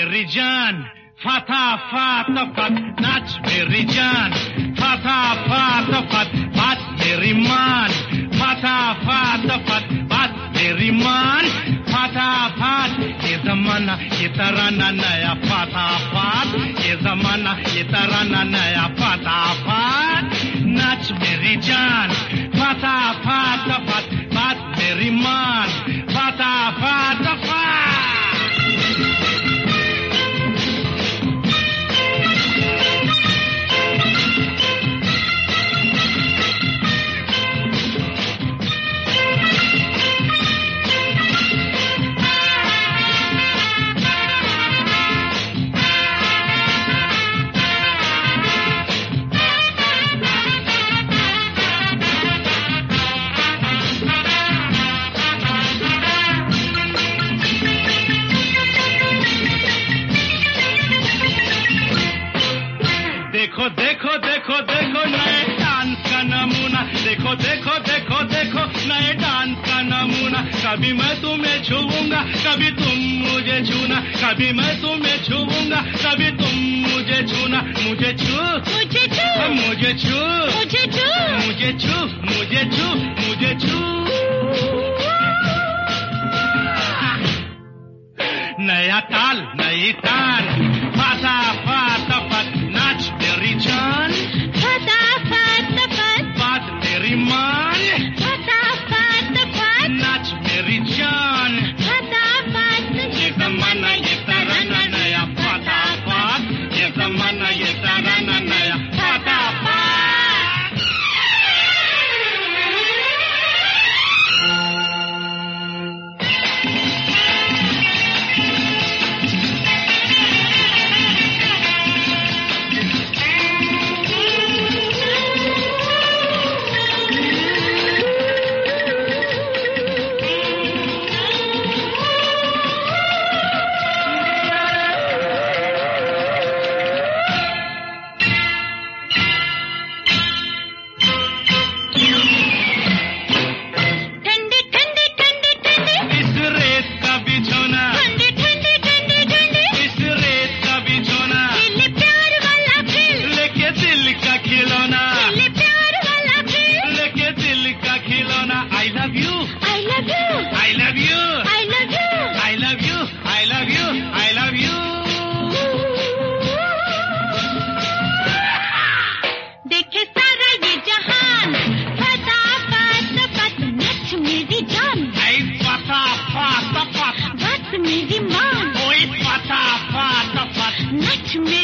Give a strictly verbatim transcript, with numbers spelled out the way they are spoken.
मेरी जान, फटाफट नाच मेरी जान, फटाफट बात मेरी मान, फटाफट बात मेरी मान, फटाफट ये जमाना ये तराना नया, फटाफट ये जमाना ये तराना नया, फटाफट नाच मेरी जान, फटाफट बात मेरी मान, फटाफट देखो देखो देखो देखो नए डांस का नमूना, देखो देखो देखो देखो नए डांस का नमूना, कभी मैं तुम्हें छूऊंगा कभी तुम मुझे छूना, कभी मैं तुम्हें छूऊंगा कभी तुम मुझे छूना, मुझे छू मुझे छू मुझे छू मुझे छू मुझे छू मुझे छू मुझे छू नया ताल नई ताल, फटाफट नाच मेरी जान, फटाफट बात मेरी मान, फटाफट नाच मेरी जान, फटाफट ये जमाना ये तराना नया, फटाफट ये जमाना ये तराना नया, फटाफट Touch me.